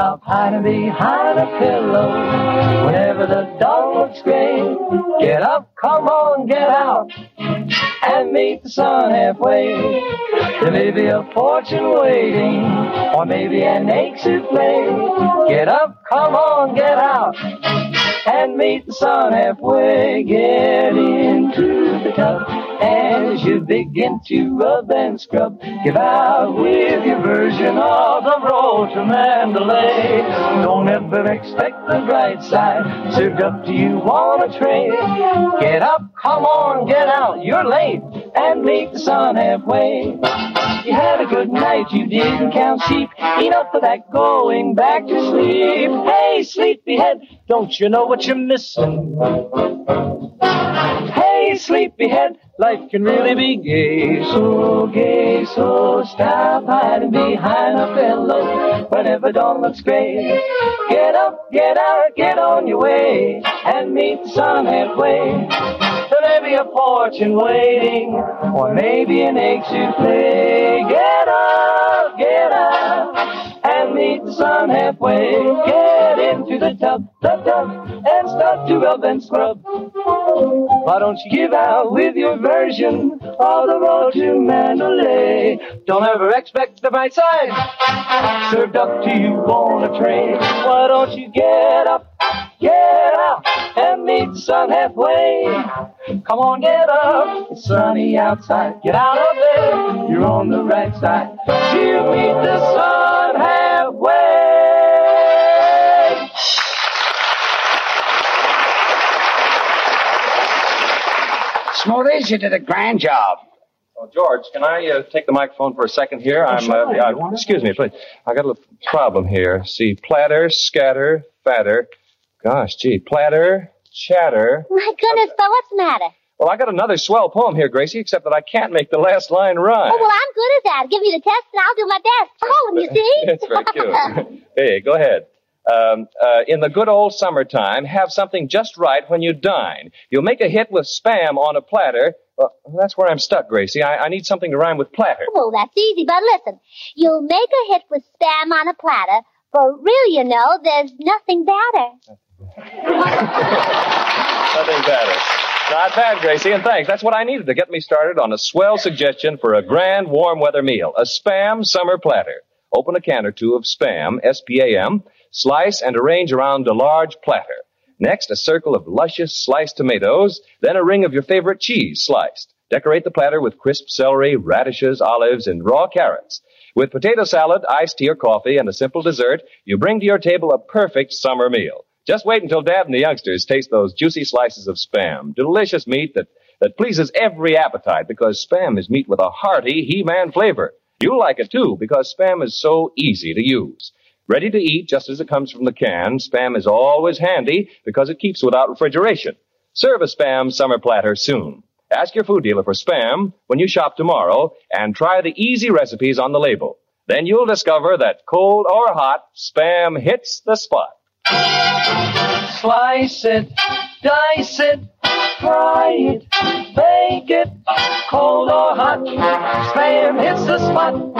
stop hiding behind a pillow. Whenever the dawn looks gray, get up, come on, get out, and meet the sun halfway. There may be a fortune waiting, or maybe an ache souffle. Get up, come on, get out, and meet the sun halfway. Get into the tub as you begin to rub and scrub. Give out with your version of the road to Mandalay. Don't ever expect the bright side served up to you on a tray. Get up, come on, get out, you're late, and meet the sun halfway. You had a good night, you didn't count sheep. Enough for that, going back to sleep. Hey, sleepyhead, don't you know what you're missing? Hey, sleepyhead, life can really be gay, so stop hiding behind a pillow whenever dawn looks gray. Get up, get out, get on your way, and meet the sun halfway. There may be a fortune waiting, or maybe an ache souffle. Get up, and meet the sun halfway. Get into the tub, and start to rub and scrub. Why don't you give out with your version of the road to Mandalay? Don't ever expect the bright side served up to you on a tray. Why don't you get up, get out, and meet the sun halfway? Come on, get up, it's sunny outside. Get out of there, you're on the right side. You meet the sun halfway. Smoothies, you did a grand job. Oh, George, can I take the microphone for a second here? Excuse me, please. I got a little problem here. See, platter, scatter, fatter. Gosh, gee, platter, chatter. My goodness, but what's the matter? Well, I got another swell poem here, Gracie, except that I can't make the last line rhyme. Oh, well, I'm good at that. Give me the test and I'll do my best. Oh, you see? That's very cute. Hey, go ahead. In the good old summertime, have something just right when you dine. You'll make a hit with Spam on a platter. Well, that's where I'm stuck, Gracie. I need something to rhyme with platter. Oh, that's easy, but listen. You'll make a hit with Spam on a platter, for real, you know, there's nothing better. Nothing better. Not bad, Gracie, and thanks. That's what I needed to get me started on a swell suggestion for a grand warm weather meal. A Spam summer platter. Open a can or two of Spam, S-P-A-M, slice and arrange around a large platter. Next, a circle of luscious sliced tomatoes, then a ring of your favorite cheese sliced. Decorate the platter with crisp celery, radishes, olives, and raw carrots. With potato salad, iced tea or coffee, and a simple dessert, you bring to your table a perfect summer meal. Just wait until Dad and the youngsters taste those juicy slices of Spam. Delicious meat that pleases every appetite because Spam is meat with a hearty He-Man flavor. You'll like it, too, because Spam is so easy to use. Ready to eat just as it comes from the can, Spam is always handy because it keeps without refrigeration. Serve a Spam summer platter soon. Ask your food dealer for Spam when you shop tomorrow and try the easy recipes on the label. Then you'll discover that cold or hot, Spam hits the spot. Slice it, dice it, fry it, bake it, cold or hot, Spam hits the spot.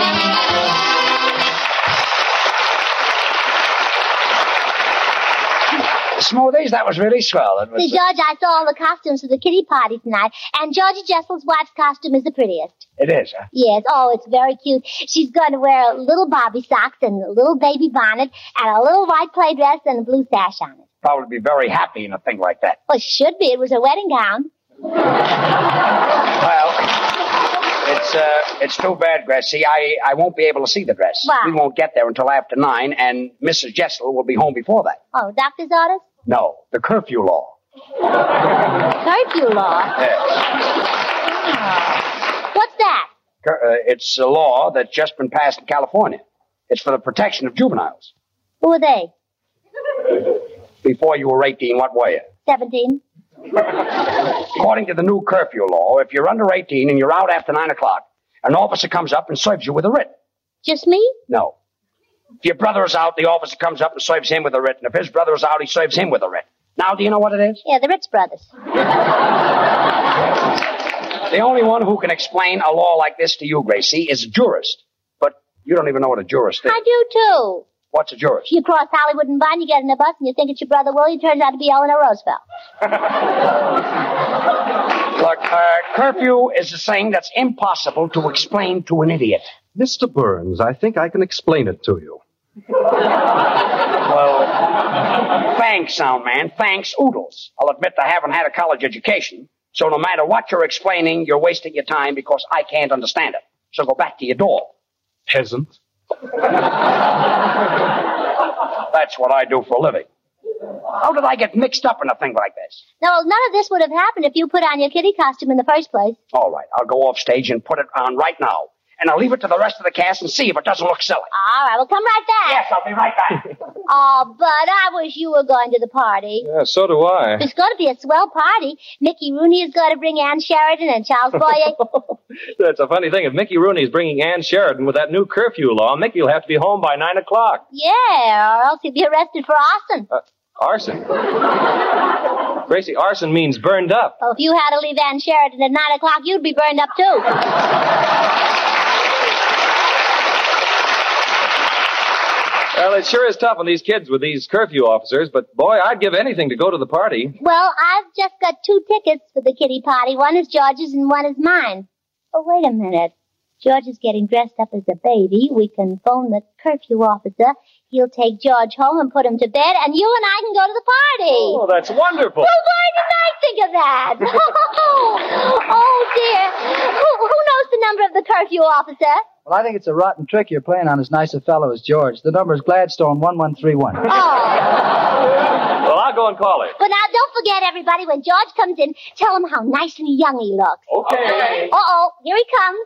Smoothies, that was really swell. It was, See, George, I saw all the costumes for the kiddie party tonight, and Georgie Jessel's wife's costume is the prettiest. It is, huh? Yes, oh, it's very cute. She's going to wear little Bobby socks and a little baby bonnet and a little white play dress and a blue sash on it. Probably be very happy in a thing like that. Well, she should be. It was her wedding gown. Well, it's too bad, Gracie. I won't be able to see the dress. Why? We won't get there until after 9, and Mrs. Jessel will be home before that. Oh, doctor's orders? No, the curfew law. Curfew law? Yes. What's that? It's a law that's just been passed in California. It's for the protection of juveniles. Who are they? Before you were 18, what were you? 17. According to the new curfew law, if you're under 18 and you're out after 9 o'clock, an officer comes up and serves you with a writ. Just me? No. If your brother is out, the officer comes up and serves him with a writ. And if his brother is out, he serves him with a writ. Now, do you know what it is? Yeah, the Ritz brothers. The only one who can explain a law like this to you, Gracie, is a jurist. But you don't even know what a jurist is. I do, too. What's a jurist? You cross Hollywood and Vine, you get in a bus, and you think it's your brother Willie. It turns out to be Eleanor Roosevelt. Look, curfew is a thing that's impossible to explain to an idiot. Mr. Burns, I think I can explain it to you. Well, thanks, sound man. Thanks, oodles. I'll admit I haven't had a college education, so no matter what you're explaining, you're wasting your time because I can't understand it. So go back to your door. Peasant. That's what I do for a living. How did I get mixed up in a thing like this? No, none of this would have happened if you put on your kitty costume in the first place. All right, I'll go off stage and put it on right now. And I'll leave it to the rest of the cast and see if it doesn't look silly. All right, well, come right back. Yes, I'll be right back. Oh, Bud, I wish you were going to the party. Yeah, so do I. It's going to be a swell party. Mickey Rooney is going to bring Ann Sheridan and Charles Boyer. That's a funny thing. If Mickey Rooney is bringing Ann Sheridan with that new curfew law, Mickey will have to be home by 9 o'clock. Yeah, or else he'll be arrested for arson. Arson? Gracie, arson means burned up. Well, if you had to leave Ann Sheridan at 9 o'clock, you'd be burned up, too. Well, it sure is tough on these kids with these curfew officers, but boy, I'd give anything to go to the party. Well, I've just got 2 tickets for the kitty party. One is George's and one is mine. Oh, wait a minute. George is getting dressed up as a baby. We can phone the curfew officer. He'll take George home and put him to bed, and you and I can go to the party. Oh, that's wonderful. Well, why didn't I think of that? Oh, dear. Who knows the number of the curfew officer? Well, I think it's a rotten trick you're playing on as nice a fellow as George. The number is Gladstone 1131. Oh. Well, I'll go and call it. But now, don't forget, everybody, when George comes in, tell him how nice and young he looks. Okay. Uh-oh, here he comes.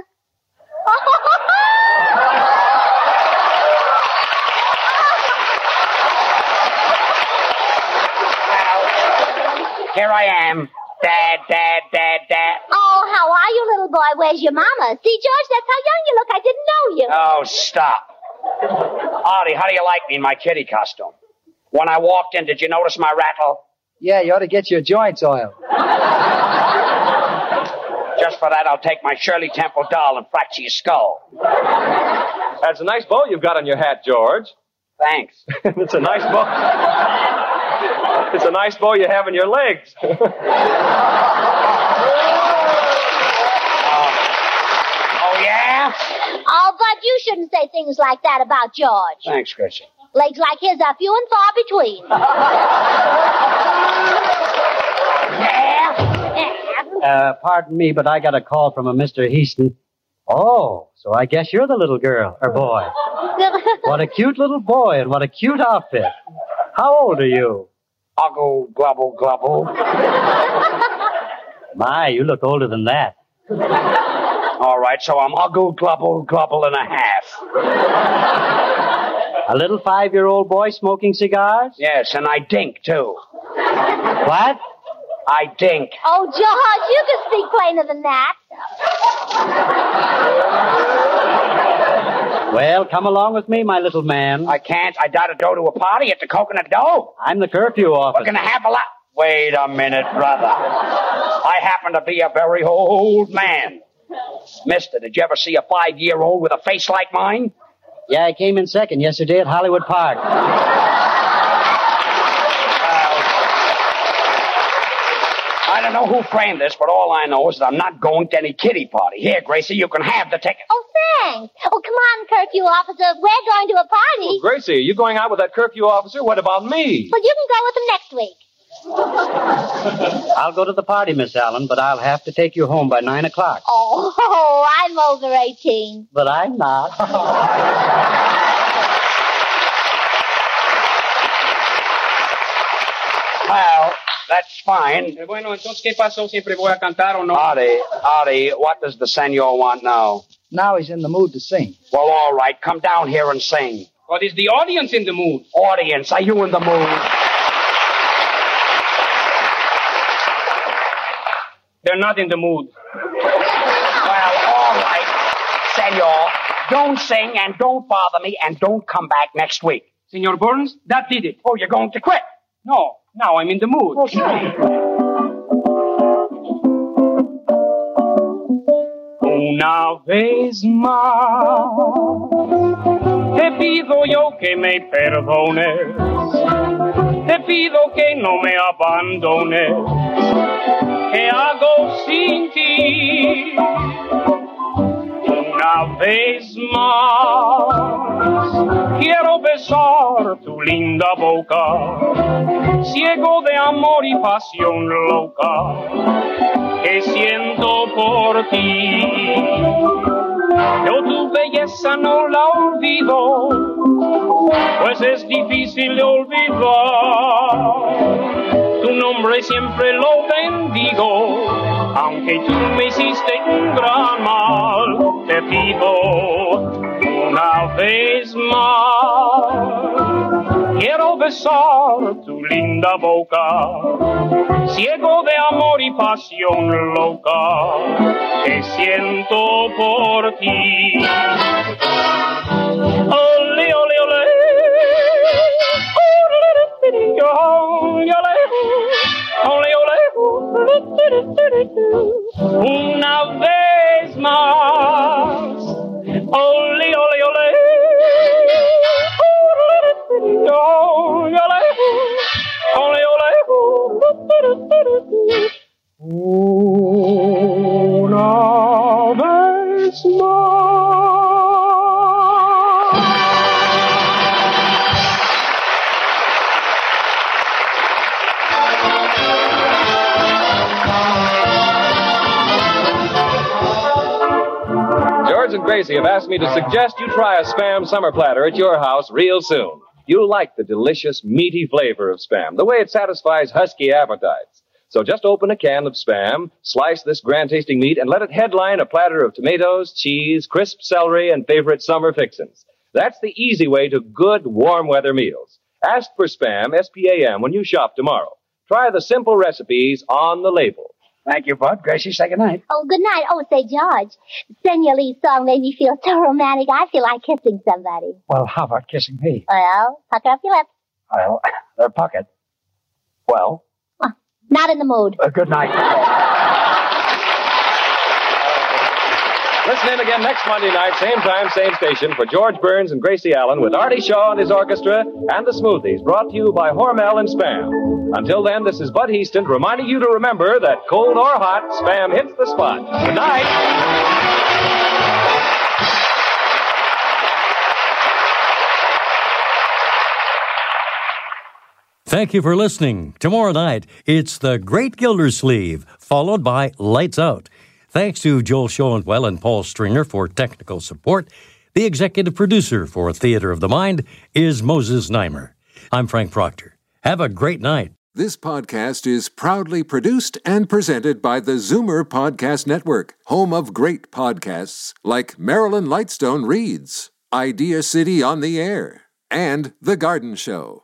Here I am. Dad. Oh, how are you, little boy? Where's your mama? See, George, that's how young you look. I didn't know you. Oh, stop. Artie, how do you like me in my kitty costume? When I walked in, did you notice my rattle? Yeah, you ought to get your joints oiled. Just for that, I'll take my Shirley Temple doll and fracture your skull. That's a nice bow you've got on your hat, George. Thanks. It's a nice bow. It's a nice bow you have in your legs. Oh, yeah? Oh, but you shouldn't say things like that about George. Thanks, Gracie. Legs like his are few and far between. Pardon me, but I got a call from a Mr. Heaston. Oh, so I guess you're the little girl, or boy. What a cute little boy, and what a cute outfit. How old are you? Uggle, glubble, glubble. My, you look older than that. All right, so I'm uggle, glubble, glubble and a half. A little 5-year-old boy smoking cigars? Yes, and I dink, too. What? I dink. Oh, George, you can speak plainer than that. Well, come along with me, my little man. I can't. I gotta go to a party at the Coconut Dome. I'm the curfew officer. We're gonna have a lot. Wait a minute, brother. I happen to be a very old man. Mister, did you ever see a 5-year-old with a face like mine? Yeah, I came in second yesterday at Hollywood Park. I don't know who framed this, but all I know is that I'm not going to any kiddie party. Here, Gracie, you can have the ticket. Oh, thanks. Oh, come on, curfew officer. We're going to a party. Well, Gracie, are you going out with that curfew officer? What about me? Well, you can go with him next week. I'll go to the party, Miss Allen, but I'll have to take you home by 9 o'clock. Oh, I'm over 18. But I'm not. Well, that's fine. Bueno, entonces, ¿qué pasó? ¿Siempre voy a cantar o no? Artie, what does the senor want now? Now he's in the mood to sing. Well, all right, come down here and sing. What is the audience in the mood? Audience, are you in the mood? They're not in the mood. Well, all right, senor. Don't sing and don't bother me and don't come back next week. Senor Burns, that did it. Oh, you're going to quit? No, now I'm in the mood. Okay. Una vez más te pido yo que me perdones, te pido que no me abandones, ¿qué hago sin ti? Una vez más quiero besar tu linda boca, ciego de amor y pasión loca que siento por ti. Yo tu belleza no la olvido, pues es difícil de olvidar. Tu nombre siempre lo bendigo, aunque tú me hiciste un gran mal. Te pido una vez más, quiero besar tu linda boca, ciego de amor y pasión loca que siento por ti. Ole, ole, ole. Una vez más, ole, ole, ole, ole, una vez más. George and Gracie have asked me to suggest you try a Spam summer platter at your house real soon. You'll like the delicious, meaty flavor of Spam, the way it satisfies husky appetites. So just open a can of Spam, slice this grand-tasting meat, and let it headline a platter of tomatoes, cheese, crisp celery, and favorite summer fixins. That's the easy way to good, warm-weather meals. Ask for Spam, S-P-A-M, when you shop tomorrow. Try the simple recipes on the label. Thank you, Bud. Gracie, say good night. Oh, good night. Oh, say, George, Senor Lee's song made me feel so romantic. I feel like kissing somebody. Well, how about kissing me? Well, pucker up your lips. Well, they're puckered. Well? Not in the mood. Good night. Listen in again next Monday night, same time, same station, for George Burns and Gracie Allen with Artie Shaw and his orchestra and the Smoothies, brought to you by Hormel and Spam. Until then, this is Bud Heaston reminding you to remember that cold or hot, Spam hits the spot. Good night. Thank you for listening. Tomorrow night, it's The Great Gildersleeve, followed by Lights Out. Thanks to Joel Schoenwell and Paul Stringer for technical support. The executive producer for Theater of the Mind is Moses Neimer. I'm Frank Proctor. Have a great night. This podcast is proudly produced and presented by the Zoomer Podcast Network, home of great podcasts like Marilyn Lightstone Reads, Idea City on the Air, and The Garden Show.